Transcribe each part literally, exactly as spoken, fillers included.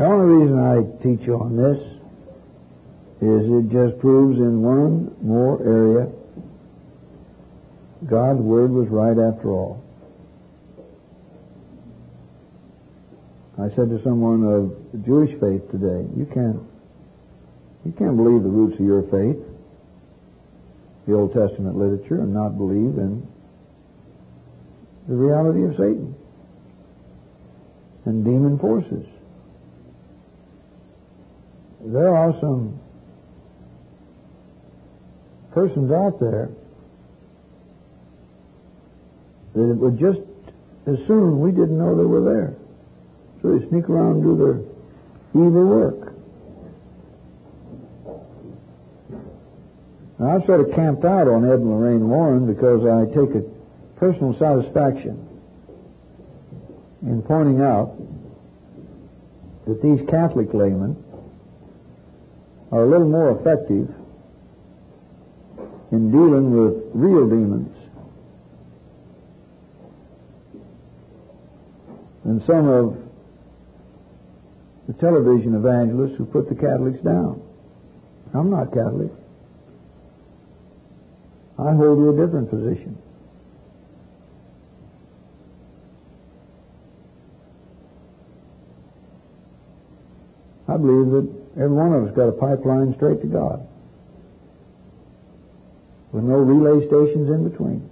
The only reason I teach you on this is it just proves in one more area God's Word was right after all. I said to someone of the Jewish faith today, you can't, you can't believe the roots of your faith, the Old Testament literature, and not believe in the reality of Satan and demon forces. There are some persons out there that it would just as soon we didn't know they were there. So they sneak around and do their evil work. Now, I've sort of camped out on Ed and Lorraine Warren because I take a personal satisfaction in pointing out that these Catholic laymen are a little more effective in dealing with real demons than some of the television evangelists who put the Catholics down. I'm not Catholic. I hold to a different position. I believe that every one of us got a pipeline straight to God, with no relay stations in between.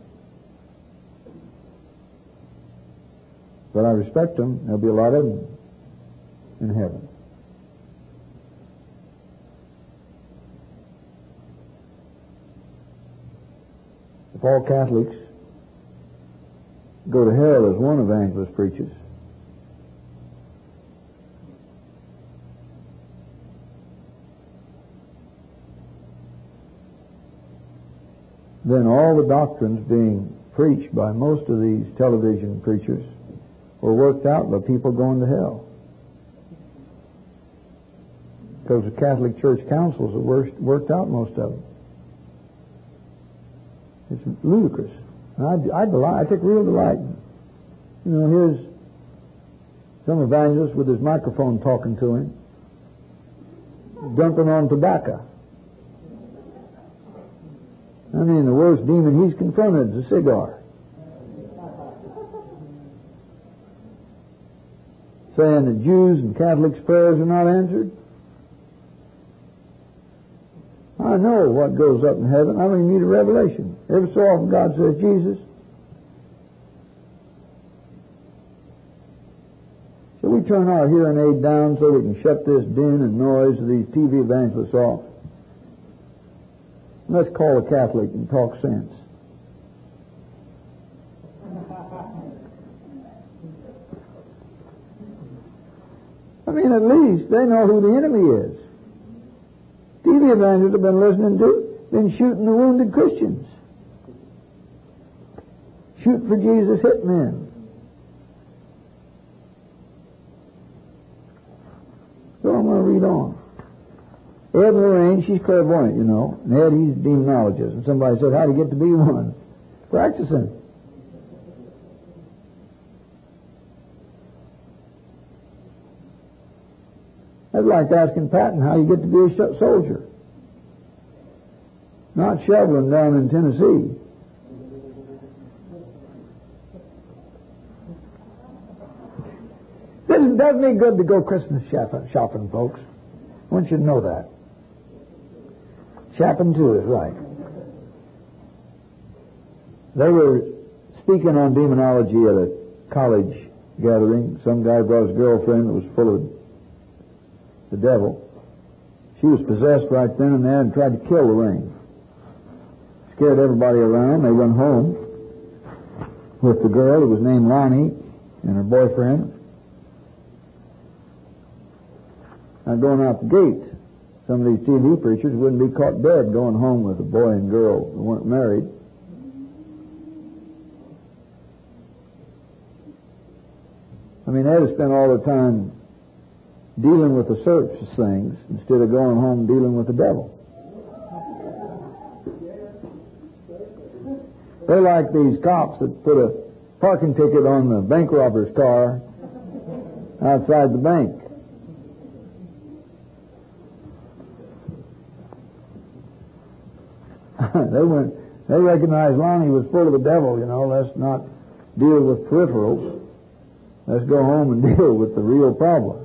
But I respect them. There'll be a lot of them in heaven. If all Catholics go to hell, as one evangelist preaches, then all the doctrines being preached by most of these television preachers were worked out by people going to hell. Because the Catholic Church councils have worked, worked out most of them. It's ludicrous. And I, I, delight, I take real delight. You know, here's some evangelist with his microphone talking to him, dumping on tobacco. I mean, the worst demon he's confronted is a cigar. Saying that Jews and Catholics' prayers are not answered. I know what goes up in heaven. I mean, you need a revelation. Every so often God says, Jesus. So we turn our hearing aid down so we can shut this din and noise of these T V evangelists off. Let's call a Catholic and talk sense. I mean, at least they know who the enemy is. T V evangelists have been listening to, been shooting the wounded Christians. Shoot for Jesus, hit men. So I'm going to read on. Ed and Lorraine, she's clairvoyant, you know. And Ed, he's a demonologist. And somebody said, how do you get to be one? Practicing. That's like asking Patton how you get to be a soldier. Not shoveling down in Tennessee. It does me good to go Christmas shopping, folks. I want you to know that. Shopping too is right. They were speaking on demonology at a college gathering. Some guy brought his girlfriend that was full of the devil. She was possessed right then and there and tried to kill Lorraine. Scared everybody around. They went home with the girl who was named Lonnie and her boyfriend. Now going out the gate, some of these T V preachers wouldn't be caught dead going home with a boy and girl who weren't married. I mean, they'd have spent all their time dealing with the surface things instead of going home dealing with the devil. They're like these cops that put a parking ticket on the bank robber's car outside the bank. they went, they recognized Lonnie was full of the devil, you know. Let's not deal with peripherals. Let's go home and deal with the real problem.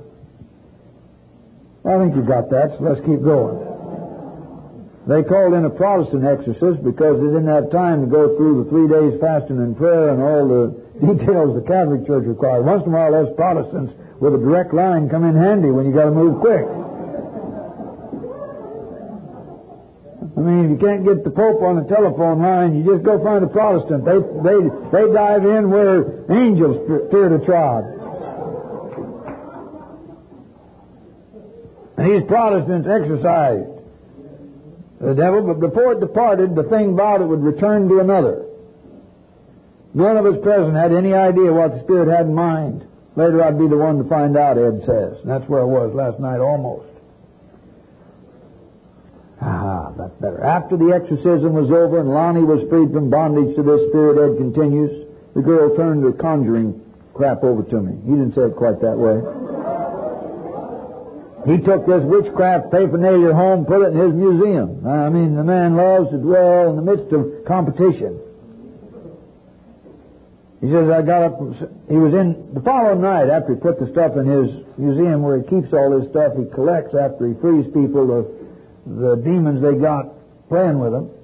I think you got that, so let's keep going. They called in a Protestant exorcist because they didn't have time to go through the three days fasting and prayer and all the details the Catholic Church required. Once in a while, those Protestants with a direct line come in handy when you got to move quick. I mean, if you can't get the Pope on the telephone line, you just go find a Protestant. They they they dive in where angels fear to trod. And these Protestants exercised the devil, but before it departed, the thing vowed it would return to another. None of us present had any idea what the Spirit had in mind. Later I'd be the one to find out, Ed says. And that's where I was last night, almost. Ah, that's better. After the exorcism was over and Lonnie was freed from bondage to this spirit, Ed continues, the girl turned her conjuring crap over to me. He didn't say it quite that way. He took this witchcraft paraphernalia home, put it in his museum. I mean, the man loves to dwell in the midst of competition. He says, I got up, he was in, the following night, after he put the stuff in his museum where he keeps all this stuff he collects after he frees people of the demons they got playing with him.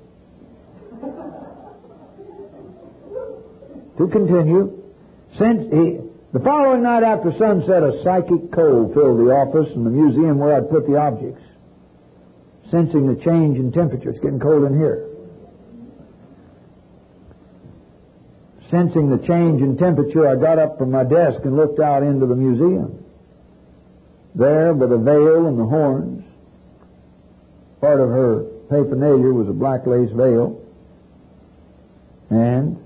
To continue, since he, the following night after sunset, a psychic cold filled the office and the museum where I'd put the objects. Sensing the change in temperature, it's getting cold in here. Sensing the change in temperature, I got up from my desk and looked out into the museum. There, by the veil and the horns, part of her paraphernalia was a black lace veil, and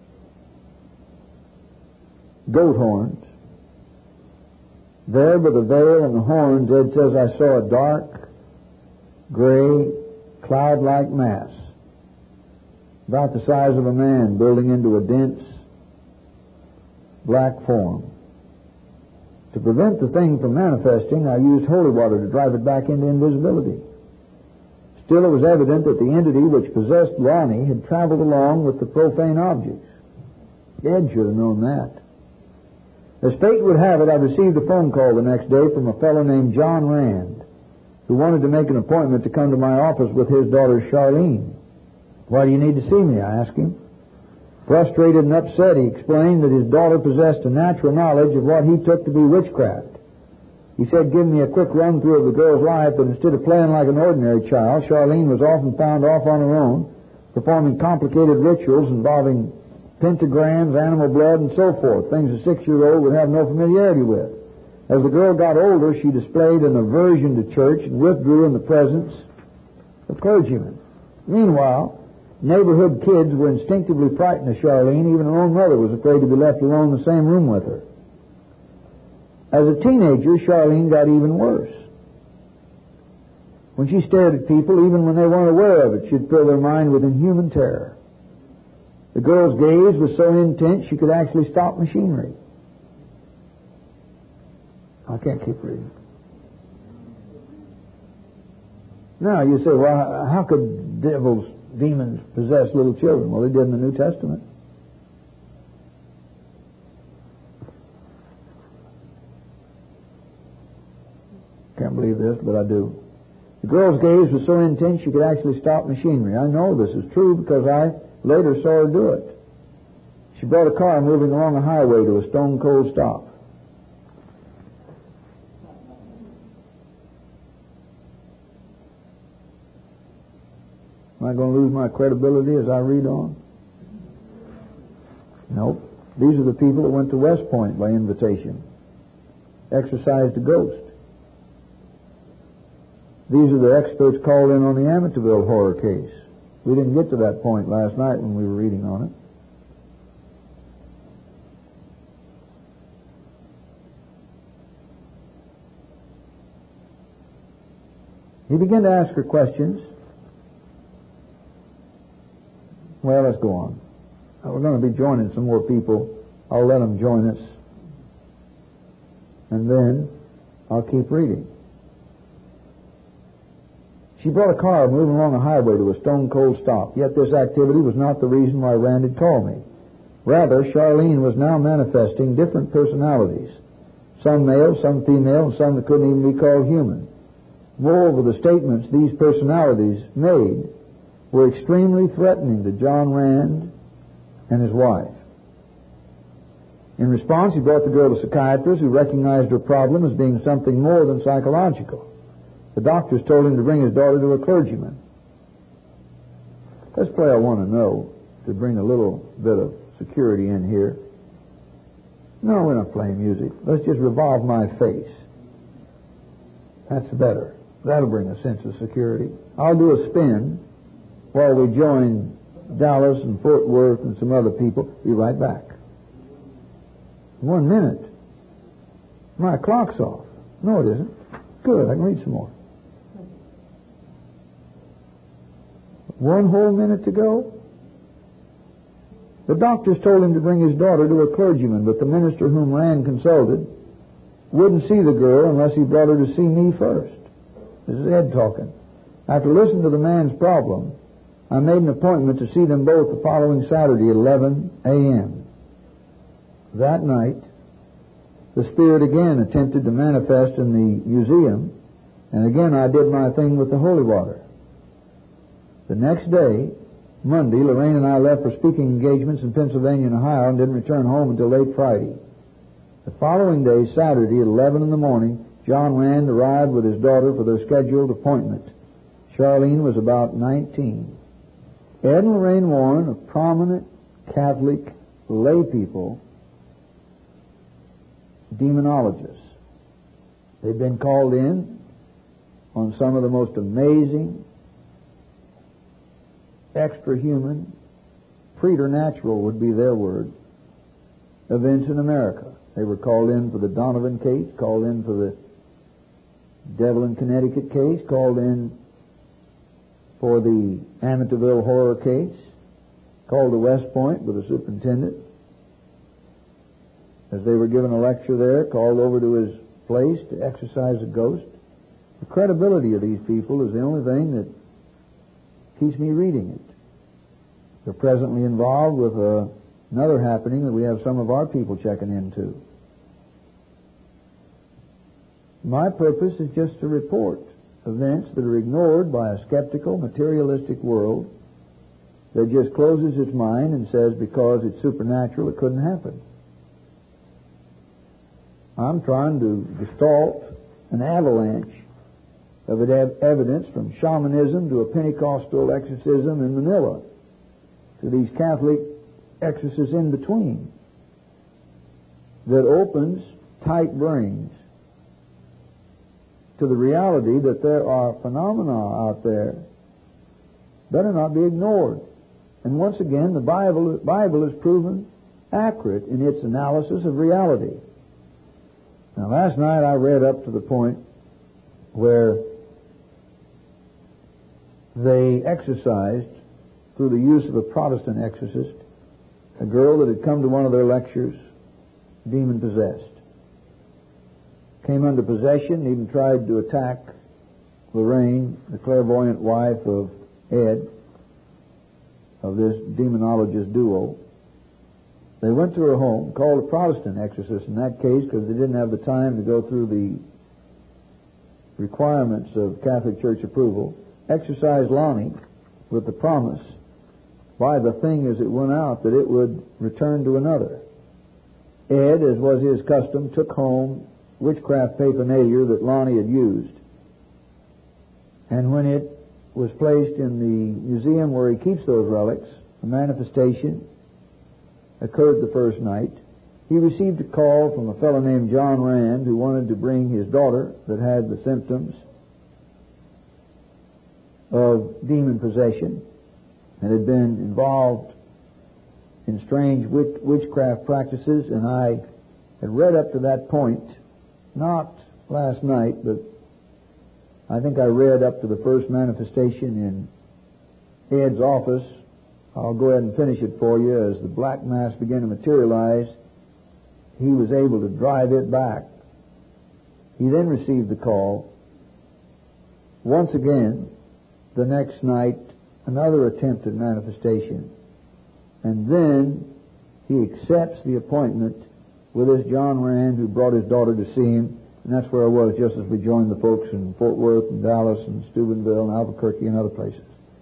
goat horns. There, by the veil and the horns, Ed says I saw a dark, gray, cloud-like mass, about the size of a man, building into a dense, black form. To prevent the thing from manifesting, I used holy water to drive it back into invisibility. Still, it was evident that the entity which possessed Lonnie had traveled along with the profane objects. Ed should have known that. As fate would have it, I received a phone call the next day from a fellow named John Rand, who wanted to make an appointment to come to my office with his daughter Charlene. Why do you need to see me? I asked him. Frustrated and upset, he explained that his daughter possessed a natural knowledge of what he took to be witchcraft. He said, give me a quick run-through of the girl's life, but instead of playing like an ordinary child, Charlene was often found off on her own, performing complicated rituals involving pentagrams, animal blood, and so forth, things a six-year-old would have no familiarity with. As the girl got older, she displayed an aversion to church and withdrew in the presence of clergymen. Meanwhile, neighborhood kids were instinctively frightened of Charlene. Even her own mother was afraid to be left alone in the same room with her. As a teenager, Charlene got even worse. When she stared at people, even when they weren't aware of it, she'd fill their mind with inhuman terror. The girl's gaze was so intense she could actually stop machinery. I can't keep reading. Now, you say, well, how could devils, demons possess little children? Well, they did in the New Testament. Can't believe this, but I do. The girl's gaze was so intense she could actually stop machinery. I know this is true because I later saw her do it. She brought a car moving along a highway to a stone-cold stop. Am I going to lose my credibility as I read on? Nope. These are the people that went to West Point by invitation. Exorcised a ghost. These are the experts called in on the Amityville horror case. We didn't get to that point last night when we were reading on it. He began to ask her questions. Well, let's go on. We're going to be joining some more people. I'll let them join us. And then I'll keep reading. She She brought a car moving along a highway to a stone-cold stop. Yet this activity was not the reason why Rand had called me. Rather, Charlene was now manifesting different personalities. Some male, some female, and some that couldn't even be called human. Moreover, the statements these personalities made were extremely threatening to John Rand and his wife. In response, he brought the girl to psychiatrists who recognized her problem as being something more than psychological. The doctors told him to bring his daughter to a clergyman. Let's play I Want to Know to bring a little bit of security in here. No, we're not playing music. Let's just revolve my face. That's better. That'll bring a sense of security. I'll do a spin while we join Dallas and Fort Worth and some other people. Be right back. One minute. My clock's off. No, it isn't. Good, I can read some more. One whole minute to go? The doctors told him to bring his daughter to a clergyman, but the minister whom Rand consulted wouldn't see the girl unless he brought her to see me first. This is Ed talking. After listening to the man's problem, I made an appointment to see them both the following Saturday at eleven a.m. That night, the Spirit again attempted to manifest in the museum, and again I did my thing with the holy water. The next day, Monday, Lorraine and I left for speaking engagements in Pennsylvania and Ohio and didn't return home until late Friday. The following day, Saturday, at eleven in the morning, John Rand arrived with his daughter for their scheduled appointment. Charlene was about nineteen. Ed and Lorraine Warren, a prominent Catholic lay people, demonologists. They've been called in on some of the most amazing, extra-human, preternatural would be their word, events in America. They were called in for the Donovan case, called in for the Devil in Connecticut case, called in for the Amityville horror case, called to West Point with the superintendent. As they were given a lecture there, called over to his place to exorcise a ghost. The credibility of these people is the only thing that keeps me reading it. They're presently involved with uh, another happening that we have some of our people checking into. My purpose is just to report events that are ignored by a skeptical, materialistic world that just closes its mind and says because it's supernatural it couldn't happen. I'm trying to gestalt an avalanche of evidence from shamanism to a Pentecostal exorcism in Manila to these Catholic exorcists in between that opens tight brains to the reality that there are phenomena out there that are not be ignored. And once again, the Bible, Bible is proven accurate in its analysis of reality. Now, last night I read up to the point where they exorcised, through the use of a Protestant exorcist, a girl that had come to one of their lectures, demon-possessed. Came under possession, even tried to attack Lorraine, the clairvoyant wife of Ed, of this demonologist duo. They went to her home, called a Protestant exorcist in that case because they didn't have the time to go through the requirements of Catholic Church approval. Exorcised Lonnie with the promise by the thing as it went out that it would return to another. Ed, as was his custom, took home witchcraft paraphernalia that Lonnie had used. And when it was placed in the museum where he keeps those relics, a manifestation occurred the first night. He received a call from a fellow named John Rand who wanted to bring his daughter that had the symptoms of demon possession and had been involved in strange witch- witchcraft practices, and I had read up to that point, not last night, but I think I read up to the first manifestation in Ed's office. I'll go ahead and finish it for you. As the black mass began to materialize, he was able to drive it back. He then received the call once again the next night, another attempt at manifestation. And then he accepts the appointment with this John Rand, who brought his daughter to see him. And that's where I was just as we joined the folks in Fort Worth and Dallas and Steubenville and Albuquerque and other places.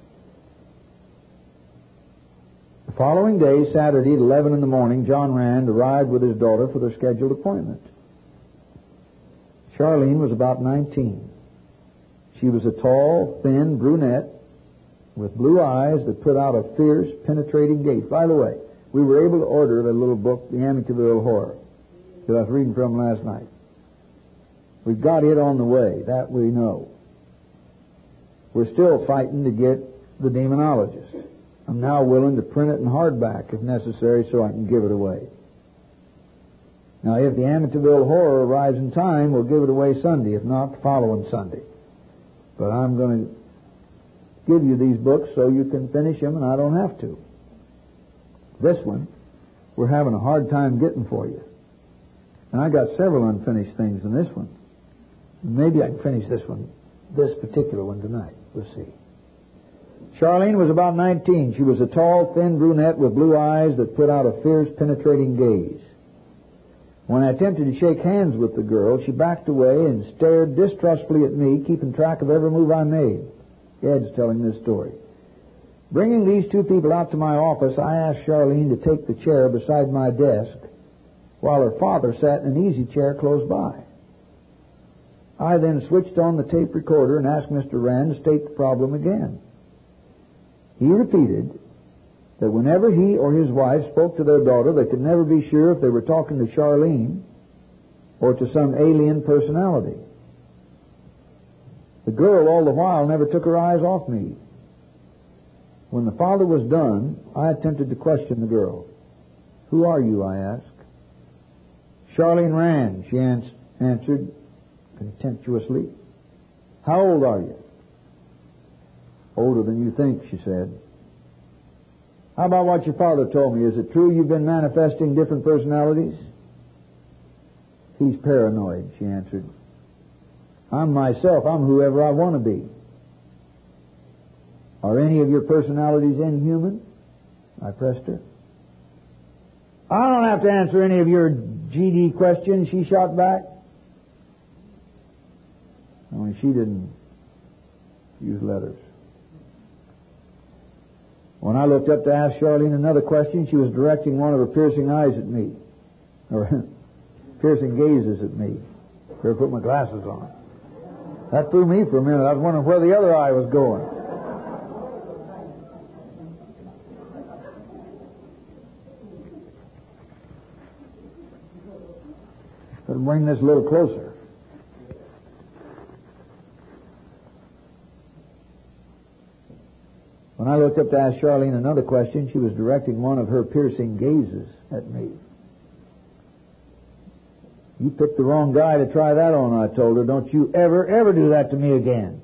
The following day, Saturday at eleven in the morning, John Rand arrived with his daughter for their scheduled appointment. Charlene was about nineteen. She was a tall, thin brunette with blue eyes that put out a fierce, penetrating gaze. By the way, we were able to order the little book, The Amityville Horror, that I was reading from last night. We've got it on the way, that we know. We're still fighting to get the Demonologist. I'm now willing to print it in hardback if necessary so I can give it away. Now, if the Amityville Horror arrives in time, we'll give it away Sunday, if not the following Sunday. But I'm going to give you these books so you can finish them and I don't have to. This one, we're having a hard time getting for you. And I got several unfinished things in this one. Maybe I can finish this one, this particular one tonight. We'll see. Charlene was about nineteen. She was a tall, thin brunette with blue eyes that put out a fierce, penetrating gaze. When I attempted to shake hands with the girl, she backed away and stared distrustfully at me, keeping track of every move I made. Ed's telling this story. Bringing these two people out to my office, I asked Charlene to take the chair beside my desk while her father sat in an easy chair close by. I then switched on the tape recorder and asked Mister Rand to state the problem again. He repeated that whenever he or his wife spoke to their daughter, they could never be sure if they were talking to Charlene or to some alien personality. The girl, all the while, never took her eyes off me. When the father was done, I attempted to question the girl. "Who are you?" I asked. "Charlene Rand," she ans- answered contemptuously. "How old are you?" "Older than you think," she said. "How about what your father told me? Is it true you've been manifesting different personalities?" "He's paranoid," she answered. "I'm myself. I'm whoever I want to be." "Are any of your personalities inhuman?" I pressed her. "I don't have to answer any of your G D questions," she shot back. Only she didn't use letters. When I looked up to ask Charlene another question, she was directing one of her piercing eyes at me, or piercing gazes at me. Better put my glasses on. That threw me for a minute. I was wondering where the other eye was going. Better bring this a little closer. When I looked up to ask Charlene another question, she was directing one of her piercing gazes at me. "You picked the wrong guy to try that on," I told her. "Don't you ever, ever do that to me again."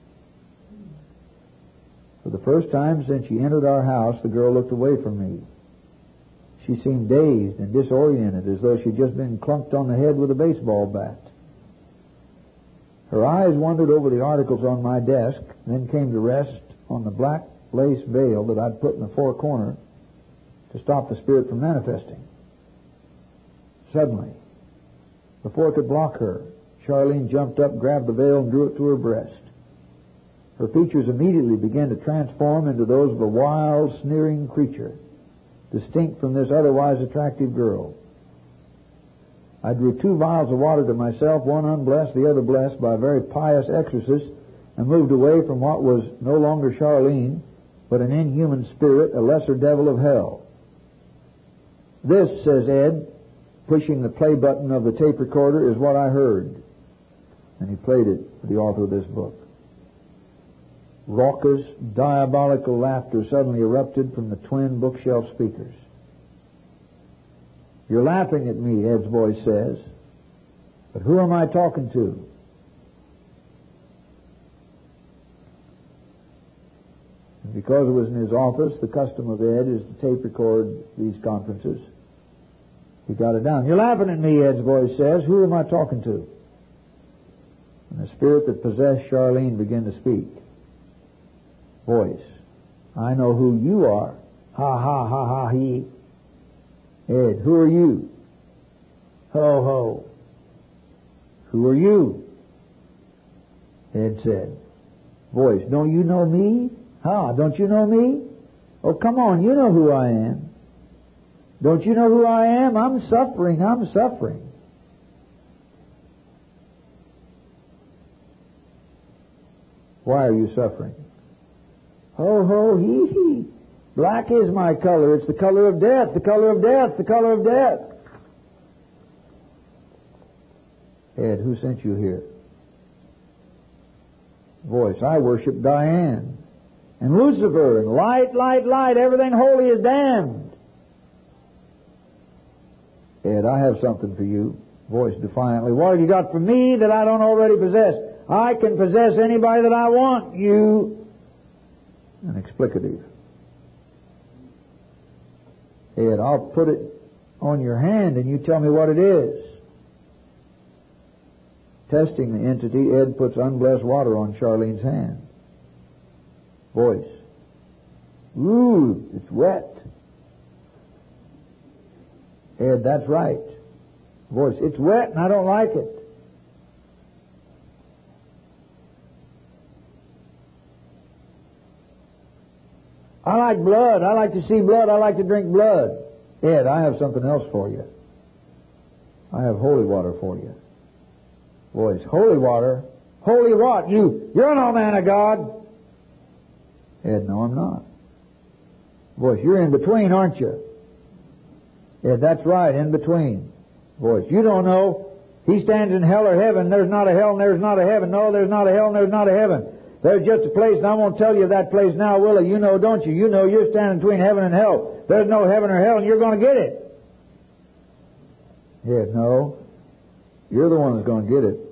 For the first time since she entered our house, the girl looked away from me. She seemed dazed and disoriented, as though she'd just been clunked on the head with a baseball bat. Her eyes wandered over the articles on my desk, then came to rest on the black lace veil that I'd put in the fore corner to stop the spirit from manifesting. Suddenly, before it could block her, Charlene jumped up, grabbed the veil, and drew it to her breast. Her features immediately began to transform into those of a wild, sneering creature, distinct from this otherwise attractive girl. I drew two vials of water to myself, one unblessed, the other blessed by a very pious exorcist, and moved away from what was no longer Charlene, but an inhuman spirit, a lesser devil of hell. "This," says Ed, pushing the play button of the tape recorder, "is what I heard." And he played it for the author of this book. Raucous, diabolical laughter suddenly erupted from the twin bookshelf speakers. "You're laughing at me," Ed's voice says. "But who am I talking to?" And because it was in his office, the custom of Ed is to tape record these conferences. He got it down. "You're laughing at me," Ed's voice says. "Who am I talking to?" And the spirit that possessed Charlene began to speak. Voice. I know who you are. Ha ha ha ha he. Ed, who are you? Ho ho. Who are you? Ed said. Voice. Don't you know me? Ha, don't you know me? Oh, come on, you know who I am. Don't you know who I am? I'm suffering, I'm suffering. Why are you suffering? Ho, ho, hee, hee. Black is my color. It's the color of death, the color of death, the color of death. Ed, who sent you here? Voice. I worship Diane and Lucifer and light, light, light. Everything holy is damned. Ed, I have something for you. Voice defiantly. What have you got for me that I don't already possess? I can possess anybody that I want. You. An explicative. Ed, I'll put it on your hand and you tell me what it is. Testing the entity, Ed puts unblessed water on Charlene's hand. Voice. Ooh, it's wet. Ed, that's right. Voice. It's wet and I don't like it. I like blood. I like to see blood. I like to drink blood. Ed, I have something else for you. I have holy water for you. Voice. Holy water? Holy what? You, you're no man of God. Ed, no, I'm not. Voice. You're in between, aren't you? Ed, that's right, in between. Voice. You don't know. He stands in hell or heaven. There's not a hell and there's not a heaven. No, there's not a hell and there's not a heaven. There's just a place, and I won't tell you that place now, will I? You know, don't you? You know you're standing between heaven and hell. There's no heaven or hell, and you're going to get it. Ed, no. You're the one that's going to get it.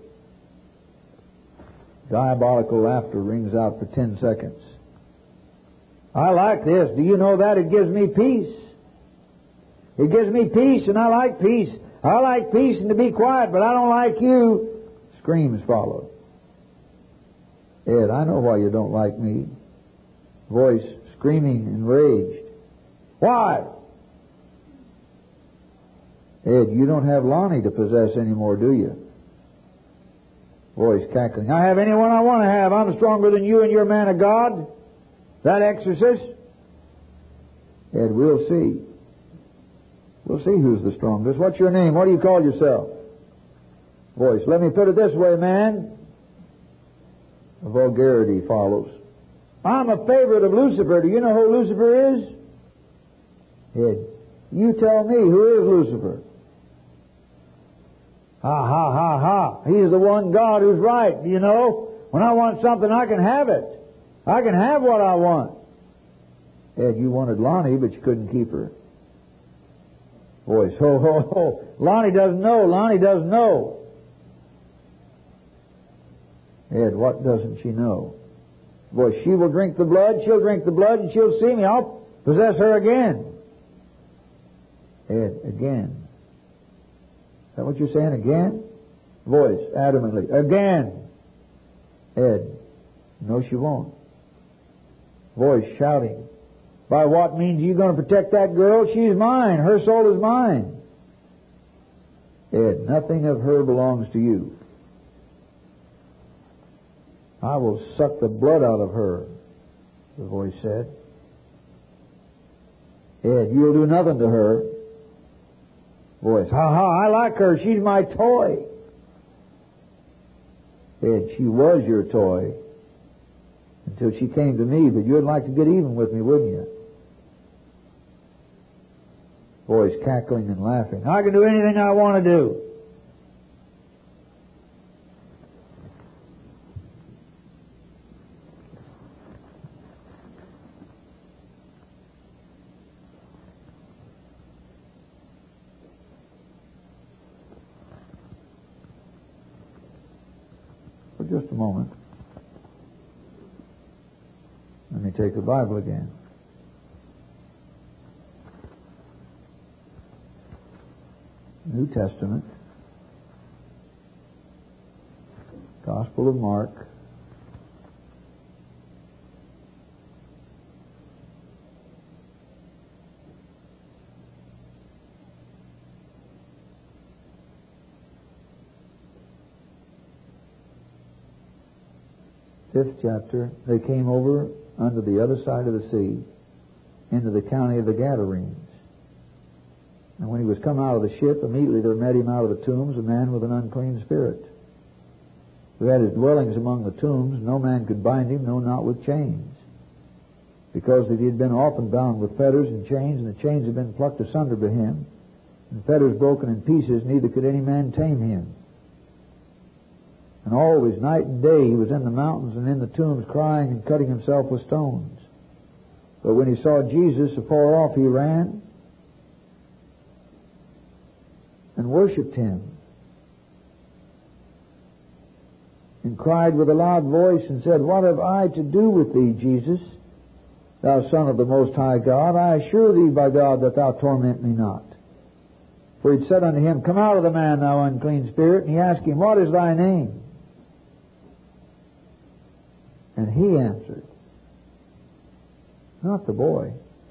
Diabolical laughter rings out for ten seconds. I like this. Do you know that? It gives me peace. It gives me peace, and I like peace. I like peace and to be quiet, but I don't like you. Screams follow. Ed, I know why you don't like me. Voice screaming, enraged. Why? Ed, you don't have Lonnie to possess anymore, do you? Voice cackling. I have anyone I want to have. I'm stronger than you and you're a man of God. That exorcist? Ed, we'll see. We'll see who's the strongest. What's your name? What do you call yourself? Voice. Let me put it this way, man. A vulgarity follows. I'm a favorite of Lucifer. Do you know who Lucifer is? Ed. You tell me, who is Lucifer? Ha, ha, ha, ha. He's the one God who's right. You know, when I want something, I can have it. I can have what I want. Ed, you wanted Lonnie, but you couldn't keep her. Voice. Ho, ho, ho. Lonnie doesn't know. Lonnie doesn't know. Ed, what doesn't she know? Voice. She will drink the blood. She'll drink the blood and she'll see me. I'll possess her again. Ed, again. Is that what you're saying? Again? Voice, adamantly. Again. Ed. No, she won't. Voice, shouting. By what means are you going to protect that girl? She's mine. Her soul is mine. Ed, nothing of her belongs to you. I will suck the blood out of her, the voice said. Ed, you'll do nothing to her. Voice, ha ha, I like her. She's my toy. Ed, she was your toy until she came to me, but you'd like to get even with me, wouldn't you? Voice cackling and laughing. I can do anything I want to do. For just a moment. Let me take the Bible again. New Testament, Gospel of Mark, fifth chapter, they came over unto the other side of the sea, into the county of the Gadarenes. And when he was come out of the ship, immediately there met him out of the tombs a man with an unclean spirit, who had his dwellings among the tombs. No man could bind him, no, not with chains, because that he had been often bound with fetters and chains, and the chains had been plucked asunder by him, and fetters broken in pieces, neither could any man tame him. And always, night and day, he was in the mountains and in the tombs, crying and cutting himself with stones. But when he saw Jesus afar off, he ran and worshipped him, and cried with a loud voice and said, What have I to do with thee, Jesus, thou Son of the Most High God? I assure thee by God that thou torment me not. For he said unto him, Come out of the man, thou unclean spirit. And he asked him, What is thy name? And he answered, not the boy,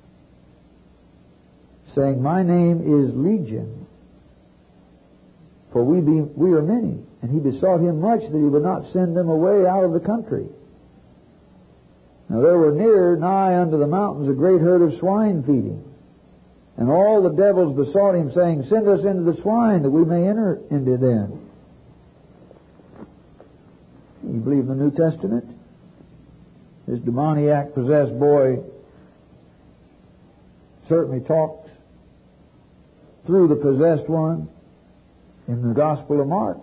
saying, My name is Legion, for we be we are many. And he besought him much that he would not send them away out of the country. Now there were near nigh unto the mountains a great herd of swine feeding. And all the devils besought him, saying, Send us into the swine, that we may enter into them. You believe in the New Testament? This demoniac possessed boy certainly talked through the possessed one in the Gospel of Mark.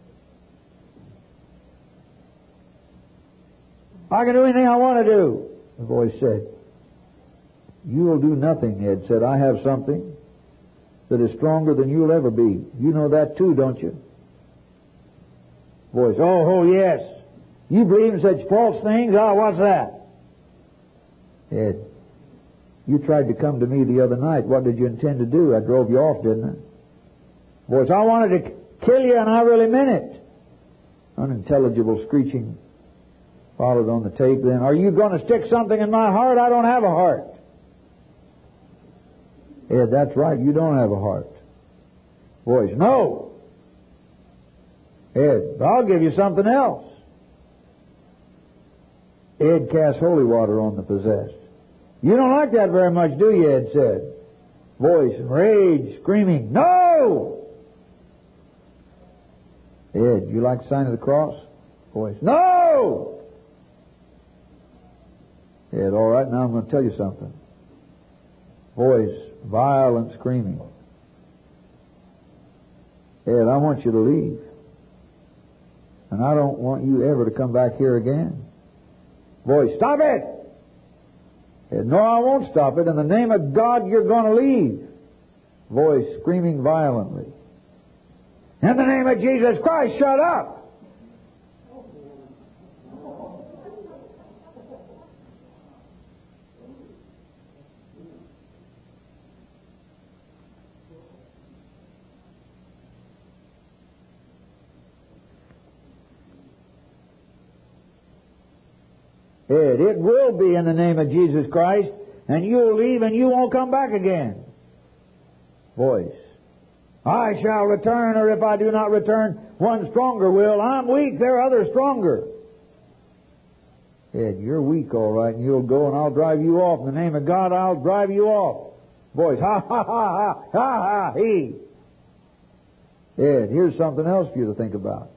I can do anything I want to do, the voice said. You will do nothing, Ed said. I have something that is stronger than you'll ever be. You know that too, don't you? Voice, oh, oh, yes. You believe in such false things? Oh, what's that? Ed, you tried to come to me the other night. What did you intend to do? I drove you off, didn't I? Voice, I wanted to kill you, and I really meant it. Unintelligible screeching followed on the tape then. Are you going to stick something in my heart? I don't have a heart. Ed, that's right. You don't have a heart. Voice, no. Ed, I'll give you something else. Ed cast holy water on the possessed. You don't like that very much, do you? Ed said. Voice, rage, screaming, no! Ed, you like the sign of the cross? Voice, no! Ed, all right, now I'm going to tell you something. Voice, violent screaming. Ed, I want you to leave. And I don't want you ever to come back here again. Voice, stop it! Ed, no, I won't stop it. In the name of God, you're going to leave. Voice, screaming violently. In the name of Jesus Christ, shut up! Ed, it will be in the name of Jesus Christ, and you'll leave and you won't come back again. Voice, I shall return, or if I do not return, one stronger will. I'm weak, there are others stronger. Ed, you're weak, all right, and you'll go and I'll drive you off. In the name of God, I'll drive you off. Voice, ha, ha, ha, ha, ha, ha, he. Ed, here's something else for you to think about.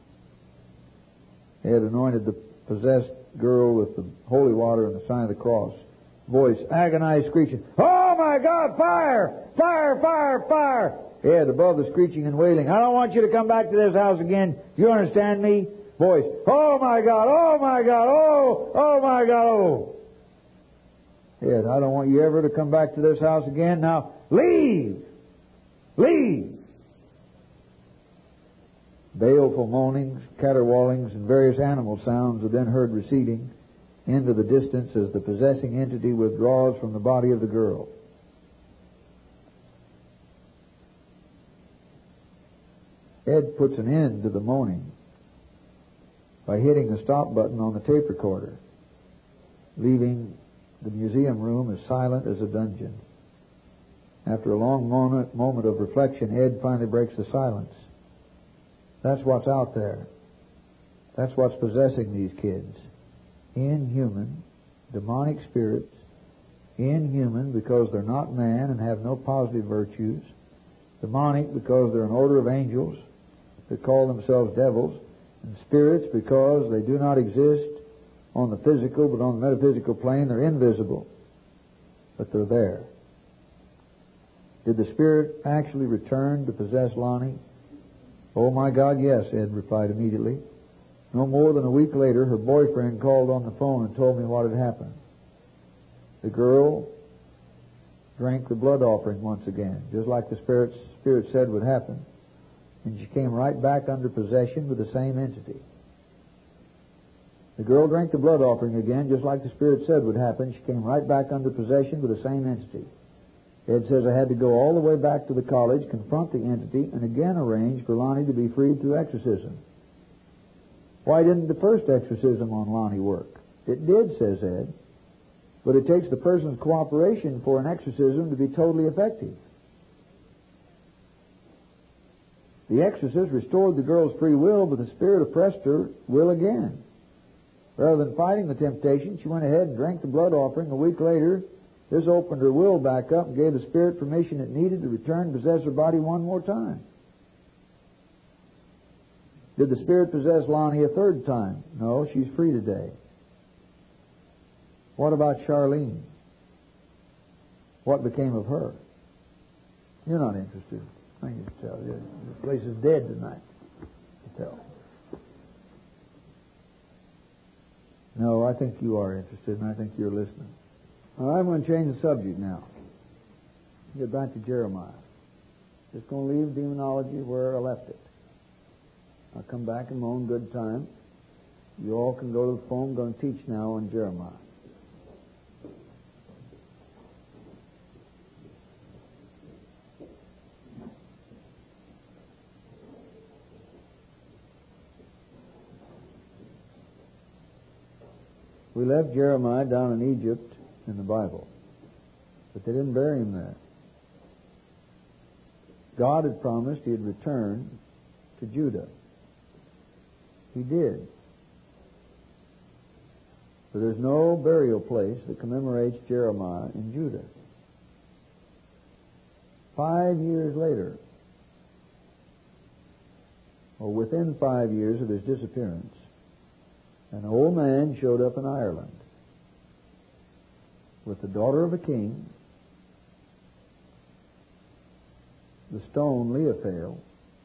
Ed anointed the possessed girl with the holy water and the sign of the cross. Voice, agonized screeching, oh my God, fire! Fire, fire, fire! Ed, above the screeching and wailing, I don't want you to come back to this house again. Do you understand me? Voice, oh my God, oh my God, oh, oh my God, oh. Ed, I don't want you ever to come back to this house again. Now, leave! Leave! Baleful moanings, caterwaulings, and various animal sounds are then heard receding into the distance as the possessing entity withdraws from the body of the girl. Ed puts an end to the moaning by hitting the stop button on the tape recorder, leaving the museum room as silent as a dungeon. After a long moment, moment of reflection, Ed finally breaks the silence. That's what's out there. That's what's possessing these kids. inhuman, demonic spirits, inhuman because they're not man and have no positive virtues, demonic because they're an order of angels that call themselves devils, and spirits because they do not exist on the physical but on the metaphysical plane. They're invisible, but they're there. Did the spirit actually return to possess Lonnie? Oh my God, yes, Ed replied immediately. No more than a week later, her boyfriend called on the phone and told me what had happened. The girl drank the blood offering once again, just like the Spirit, Spirit said would happen. And she came right back under possession with the same entity. The girl drank the blood offering again, just like the Spirit said would happen. She came right back under possession with the same entity. Ed says I had to go all the way back to the college, confront the entity, and again arrange for Lonnie to be freed through exorcism. Why didn't the first exorcism on Lonnie work? It did, says Ed. But it takes the person's cooperation for an exorcism to be totally effective. The exorcist restored the girl's free will, but the spirit oppressed her will again. Rather than fighting the temptation, she went ahead and drank the blood offering. A week later, this opened her will back up and gave the spirit permission it needed to return and possess her body one more time. Did the spirit possess Lonnie a third time? No, she's free today. What about Charlene? What became of her? You're not interested. I can tell you. The place is dead tonight. I can tell. No, I think you are interested, and I think you're listening. All right, I'm going to change the subject now. Get back to Jeremiah. Just going to leave demonology where I left it. I'll come back in my own good time. You all can go to the phone. I'm going to teach now on Jeremiah. We left Jeremiah down in Egypt in the Bible, but they didn't bury him there. God had promised he'd return to Judah. He did. But there's no burial place that commemorates Jeremiah in Judah. Five years later, or within five years of his disappearance, an old man showed up in Ireland with the daughter of a king, the stone Leophale,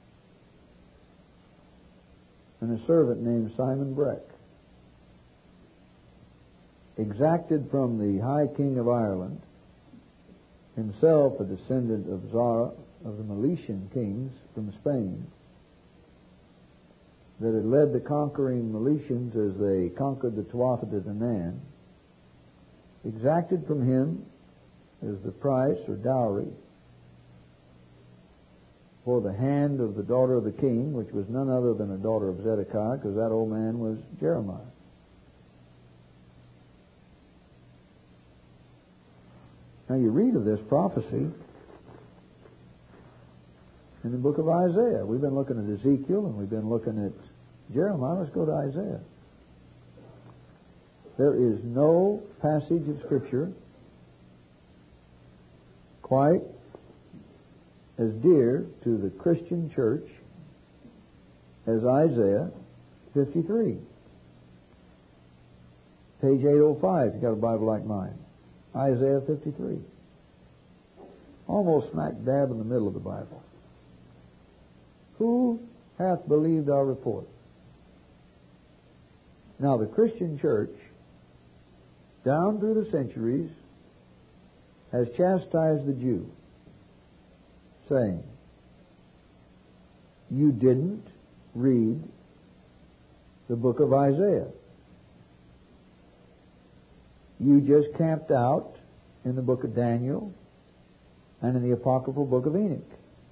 and a servant named Simon Breck. Exacted from the High King of Ireland, himself a descendant of Zara, of the Milesian kings from Spain, that had led the conquering Milesians as they conquered the Tuatha De Danann, exacted from him as the price or dowry for the hand of the daughter of the king, which was none other than a daughter of Zedekiah, because that old man was Jeremiah. Now you read of this prophecy in the book of Isaiah. We've been looking at Ezekiel and we've been looking at Jeremiah. Let's go to Isaiah. There is no passage of Scripture quite as dear to the Christian church as Isaiah fifty-three. Page eight oh five, if you've got a Bible like mine. Isaiah fifty-three. Almost smack dab in the middle of the Bible. Who hath believed our report? Now, the Christian church, down through the centuries, has chastised the Jew, saying, you didn't read the book of Isaiah. You just camped out in the book of Daniel and in the apocryphal book of Enoch,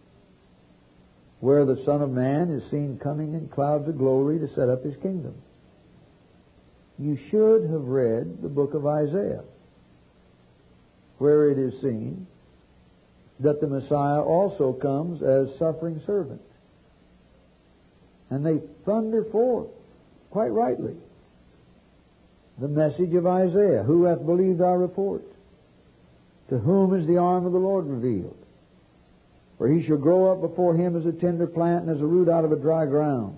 where the Son of Man is seen coming in clouds of glory to set up his kingdom. You should have read the book of Isaiah, where it is seen that the Messiah also comes as suffering servant. And they thunder forth, quite rightly, the message of Isaiah. Who hath believed our report? To whom is the arm of the Lord revealed? For he shall grow up before him as a tender plant and as a root out of a dry ground.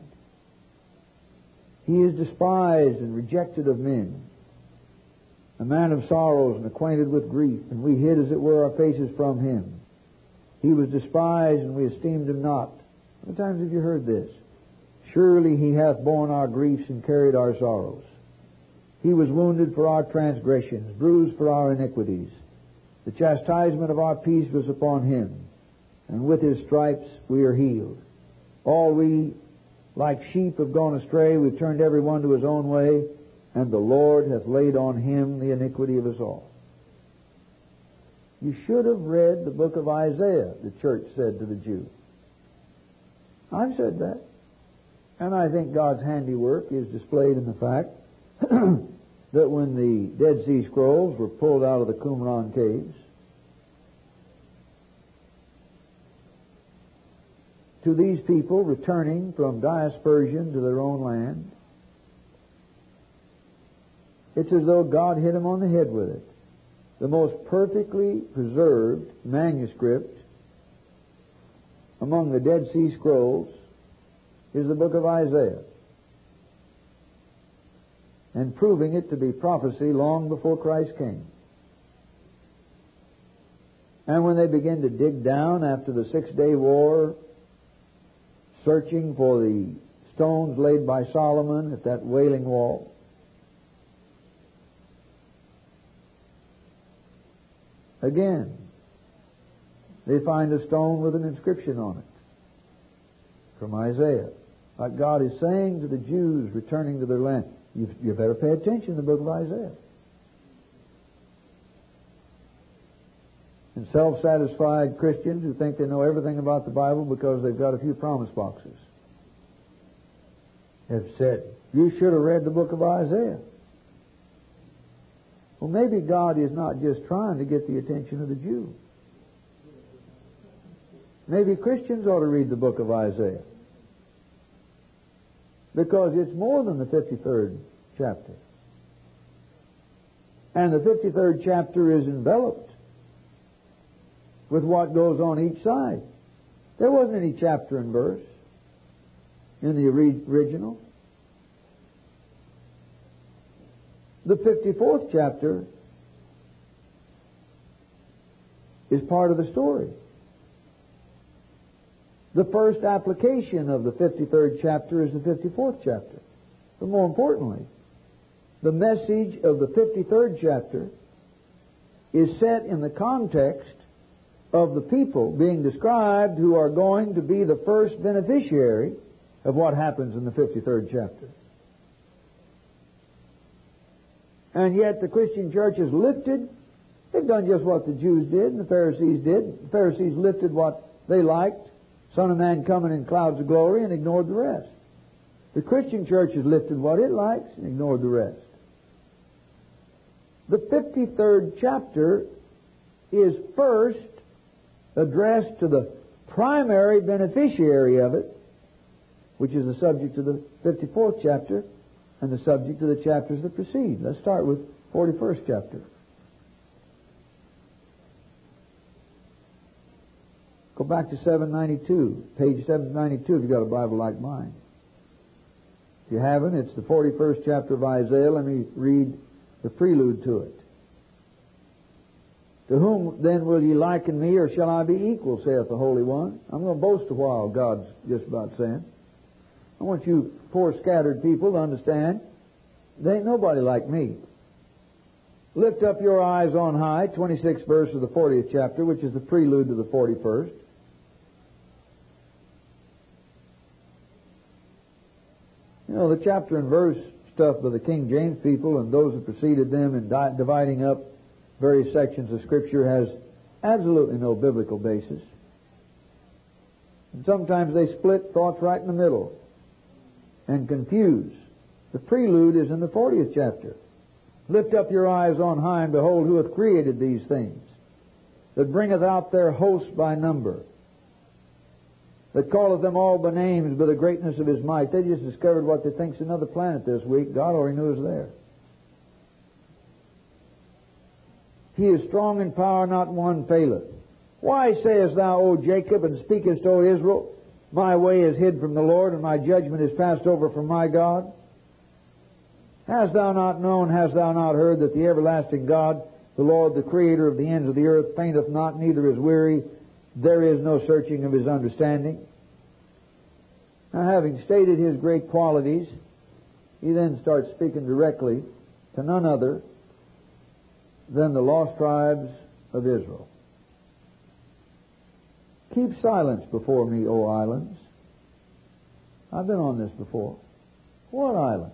He is despised and rejected of men, a man of sorrows and acquainted with grief, and we hid, as it were, our faces from him. He was despised, and we esteemed him not. How many times have you heard this? Surely he hath borne our griefs and carried our sorrows. He was wounded for our transgressions, bruised for our iniquities. The chastisement of our peace was upon him, and with his stripes we are healed. All we, like sheep, have gone astray. We've turned every one to his own way, and the Lord hath laid on him the iniquity of us all. You should have read the book of Isaiah, the church said to the Jew. I've said that. And I think God's handiwork is displayed in the fact that when the Dead Sea Scrolls were pulled out of the Qumran caves, to these people returning from dispersion to their own land, it's as though God hit them on the head with it. The most perfectly preserved manuscript among the Dead Sea Scrolls is the book of Isaiah, and proving it to be prophecy long before Christ came. And when they begin to dig down after the Six-Day War, searching for the stones laid by Solomon at that Wailing Wall, again, they find a stone with an inscription on it from Isaiah. Like God is saying to the Jews returning to their land, you, you better pay attention to the book of Isaiah. And self-satisfied Christians who think they know everything about the Bible because they've got a few promise boxes have said, you should have read the book of Isaiah. Well, maybe God is not just trying to get the attention of the Jew. Maybe Christians ought to read the book of Isaiah, because it's more than the fifty-third chapter. And the fifty-third chapter is enveloped with what goes on each side. There wasn't any chapter and verse in the original. The fifty-fourth chapter is part of the story. The first application of the fifty-third chapter is the fifty-fourth chapter. But more importantly, the message of the fifty-third chapter is set in the context of the people being described who are going to be the first beneficiary of what happens in the fifty-third chapter. And yet the Christian church is lifted. They've done just what the Jews did and the Pharisees did. The Pharisees lifted what they liked, Son of Man coming in clouds of glory, and ignored the rest. The Christian church has lifted what it likes and ignored the rest. The fifty-third chapter is first addressed to the primary beneficiary of it, which is the subject of the fifty-fourth chapter and the subject of the chapters that precede. Let's start with forty-first chapter. Go back to seven ninety-two, page seven ninety-two if you've got a Bible like mine. If you haven't, it's the forty-first chapter of Isaiah. Let me read the prelude to it. To whom then will ye liken me, or shall I be equal, saith the Holy One? I'm going to boast a while, God's just about saying. I want you poor scattered people to understand there ain't nobody like me. Lift up your eyes on high, twenty-sixth verse of the fortieth chapter, which is the prelude to the forty-first. You know, the chapter and verse stuff by the King James people and those that preceded them in di- dividing up various sections of Scripture has absolutely no biblical basis. And sometimes they split thoughts right in the middle and confuse. The prelude is in the fortieth chapter. Lift up your eyes on high, and behold, who hath created these things, that bringeth out their hosts by number, that calleth them all by names by the greatness of his might. They just discovered what they think's another planet this week. God already knew it was there. He is strong in power, not one faileth. Why sayest thou, O Jacob, and speakest, O Israel, my way is hid from the Lord, and my judgment is passed over from my God? Hast thou not known, hast thou not heard, that the everlasting God, the Lord, the Creator of the ends of the earth, fainteth not, neither is weary, there is no searching of His understanding? Now, having stated His great qualities, He then starts speaking directly to none other than the lost tribes of Israel. Keep silence before me, O islands. I've been on this before. What islands?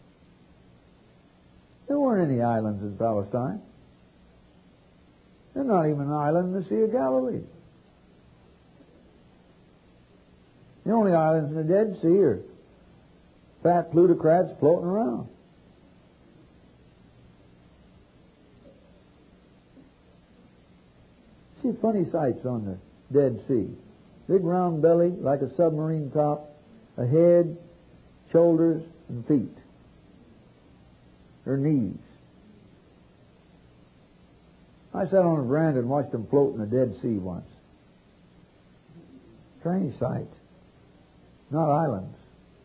There weren't any islands in Palestine. There's not even an island in the Sea of Galilee. The only islands in the Dead Sea are fat plutocrats floating around. See funny sights on the Dead Sea. Big round belly like a submarine top, a head, shoulders, and feet. Or knees. I sat on a veranda and watched them float in the Dead Sea once. Strange sight. Not islands.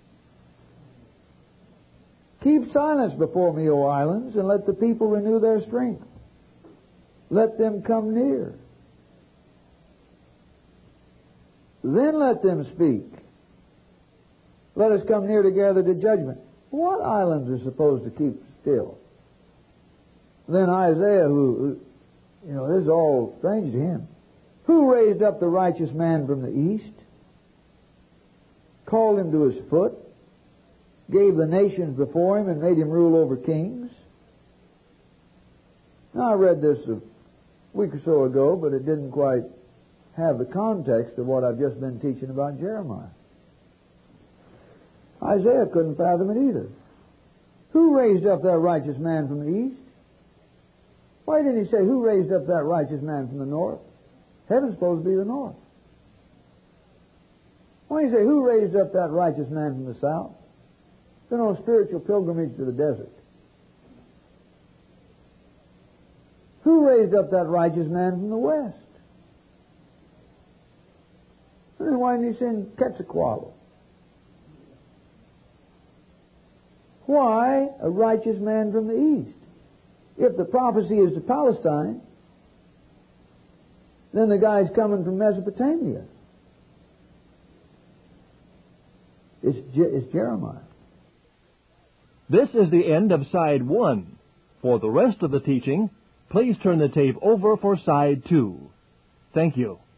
Keep silence before me, O islands, and let the people renew their strength. Let them come near. Then let them speak. Let us come near together to judgment. What islands are supposed to keep still? Then Isaiah, who, you know, this is all strange to him. Who raised up the righteous man from the east? Called him to his foot? Gave the nations before him and made him rule over kings? Now, I read this a week or so ago, but it didn't quite have the context of what I've just been teaching about Jeremiah. Isaiah couldn't fathom it either. Who raised up that righteous man from the east? Why didn't he say, who raised up that righteous man from the north? Heaven's supposed to be the north. Why didn't he say, who raised up that righteous man from the south? There's no spiritual pilgrimage to the desert. Who raised up that righteous man from the west? Then why didn't he send Quetzalcoatl? Why a righteous man from the east? If the prophecy is to Palestine, then the guy's coming from Mesopotamia. It's, Je- it's Jeremiah. This is the end of side one. For the rest of the teaching, please turn the tape over for side two. Thank you.